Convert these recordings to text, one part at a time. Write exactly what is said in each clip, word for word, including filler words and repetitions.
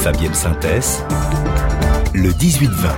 Fabienne Synthèse, le dix-huit vingt.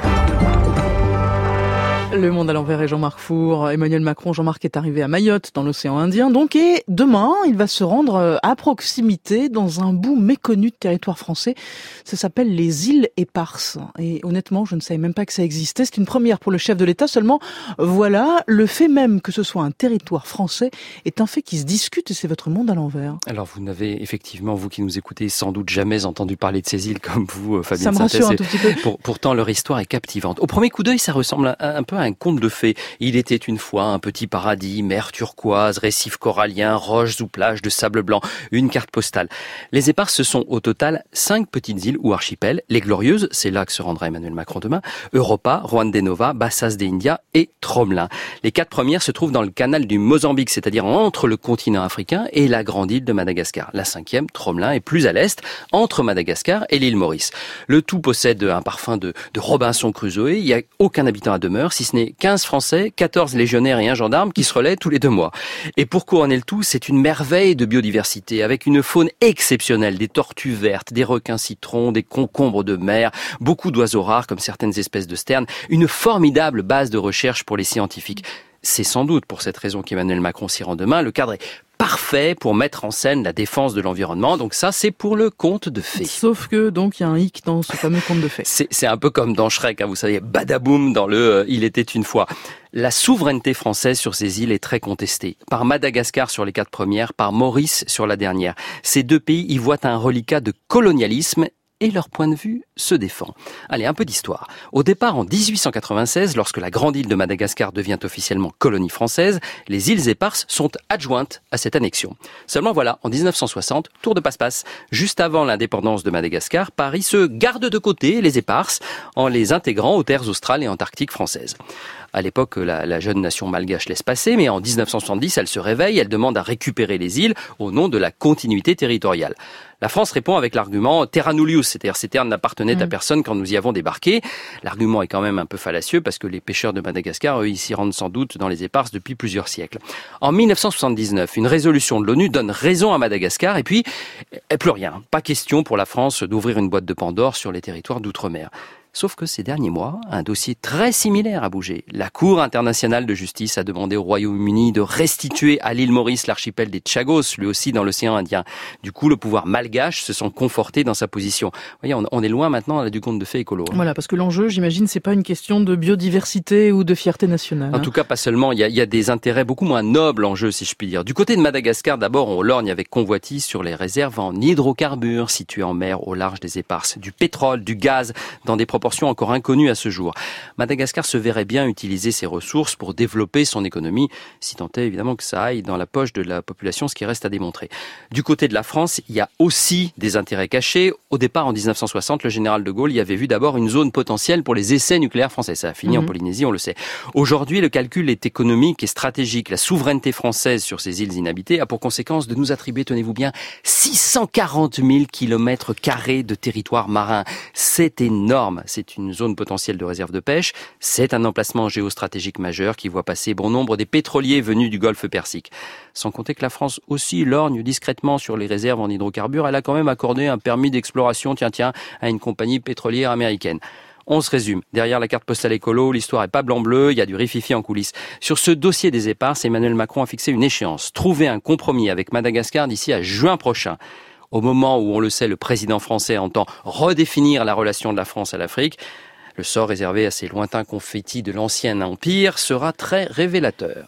Le Monde à l'envers et Jean-Marc Four. Emmanuel Macron, Jean-Marc est arrivé à Mayotte, dans l'océan Indien. Donc, et demain, il va se rendre à proximité, dans un bout méconnu de territoire français. Ça s'appelle les îles Éparses. Et honnêtement, je ne savais même pas que ça existait. C'est une première pour le chef de l'État. Seulement, voilà, le fait même que ce soit un territoire français est un fait qui se discute et c'est votre Monde à l'envers. Alors, vous n'avez effectivement, vous qui nous écoutez, sans doute jamais entendu parler de ces îles comme vous, Fabienne Synthèse. Ça me rassure un tout petit peu. Pour, pourtant, leur histoire est captivante. Au premier coup d'œil, ça ressemble un, un peu à un conte de fées. Il était une fois un petit paradis, mer turquoise, récifs coralliens, roches ou plages de sable blanc, une carte postale. Les Éparses, ce sont au total cinq petites îles ou archipels. Les Glorieuses, c'est là que se rendra Emmanuel Macron demain, Europa, Juan de Nova, Bassas de India et Tromelin. Les quatre premières se trouvent dans le canal du Mozambique, c'est-à-dire entre le continent africain et la grande île de Madagascar. La cinquième, Tromelin, est plus à l'est, entre Madagascar et l'île Maurice. Le tout possède un parfum de, de Robinson Crusoe. Il n'y a aucun habitant à demeure, si ce n'est quinze Français, quatorze légionnaires et un gendarme qui se relaient tous les deux mois. Et pour couronner le tout, c'est une merveille de biodiversité, avec une faune exceptionnelle, des tortues vertes, des requins citrons, des concombres de mer, beaucoup d'oiseaux rares comme certaines espèces de sternes, une formidable base de recherche pour les scientifiques. C'est sans doute pour cette raison qu'Emmanuel Macron s'y rend demain. Le cadre est parfait pour mettre en scène la défense de l'environnement. Donc ça, c'est pour le conte de fées. Sauf que, donc, il y a un hic dans ce fameux conte de fées. C'est, c'est un peu comme dans Shrek, hein, vous savez, badaboum dans le euh, « Il était une fois ». La souveraineté française sur ces îles est très contestée. Par Madagascar sur les quatre premières, par Maurice sur la dernière. Ces deux pays y voient un reliquat de colonialisme et leur point de vue se défend. Allez, un peu d'histoire. Au départ, en dix-huit cent quatre-vingt-seize, lorsque la grande île de Madagascar devient officiellement colonie française, les îles Éparses sont adjointes à cette annexion. Seulement voilà, en dix-neuf cent soixante, tour de passe-passe. Juste avant l'indépendance de Madagascar, Paris se garde de côté les Éparses en les intégrant aux terres australes et antarctiques françaises. À l'époque, la, la jeune nation malgache laisse passer, mais en dix-neuf cent soixante-dix, elle se réveille, elle demande à récupérer les îles au nom de la continuité territoriale. La France répond avec l'argument « terra nullius », c'est-à-dire ces terres n'appartenaient mmh. à personne quand nous y avons débarqué. L'argument est quand même un peu fallacieux parce que les pêcheurs de Madagascar, eux, ils s'y rendent sans doute dans les Éparses depuis plusieurs siècles. En dix-neuf cent soixante-dix-neuf, une résolution de l'ONU donne raison à Madagascar et puis, plus rien. Pas question pour la France d'ouvrir une boîte de Pandore sur les territoires d'outre-mer. Sauf que ces derniers mois, un dossier très similaire a bougé. La Cour internationale de justice a demandé au Royaume-Uni de restituer à l'île Maurice l'archipel des Chagos, lui aussi dans l'océan Indien. Du coup, le pouvoir malgache se sent conforté dans sa position. Vous voyez, on, on est loin maintenant là, du conte de fées écolo. Hein. Voilà, parce que l'enjeu, j'imagine, c'est pas une question de biodiversité ou de fierté nationale. En hein. tout cas, pas seulement. Il y, a, il y a des intérêts beaucoup moins nobles en jeu, si je puis dire. Du côté de Madagascar, d'abord, on lorgne avec convoitise sur les réserves en hydrocarbures situées en mer au large des Éparses. Du pétrole, du gaz, dans des proportions encore inconnues à ce jour. Madagascar se verrait bien utiliser ses ressources pour développer son économie, si tant est évidemment que ça aille dans la poche de la population, ce qui reste à démontrer. Du côté de la France, il y a aussi des intérêts cachés. Au départ, en dix-neuf cent soixante, le général de Gaulle y avait vu d'abord une zone potentielle pour les essais nucléaires français. Ça a fini mmh. en Polynésie, on le sait. Aujourd'hui, le calcul est économique et stratégique. La souveraineté française sur ces îles inhabitées a pour conséquence de nous attribuer, tenez-vous bien, six cent quarante mille kilomètres carrés de territoire marin. C'est énorme. C'est une zone potentielle de réserve de pêche. C'est un emplacement géostratégique majeur qui voit passer bon nombre des pétroliers venus du golfe Persique. Sans compter que la France aussi lorgne discrètement sur les réserves en hydrocarbures. Elle a quand même accordé un permis d'exploration, tiens, tiens, à une compagnie pétrolière américaine. On se résume. Derrière la carte postale écolo, l'histoire est pas blanc-bleu, il y a du rififi en coulisses. Sur ce dossier des Éparses, Emmanuel Macron a fixé une échéance. Trouver un compromis avec Madagascar d'ici à juin prochain. Au moment où, on le sait, le président français entend redéfinir la relation de la France à l'Afrique, le sort réservé à ces lointains confettis de l'ancien empire sera très révélateur.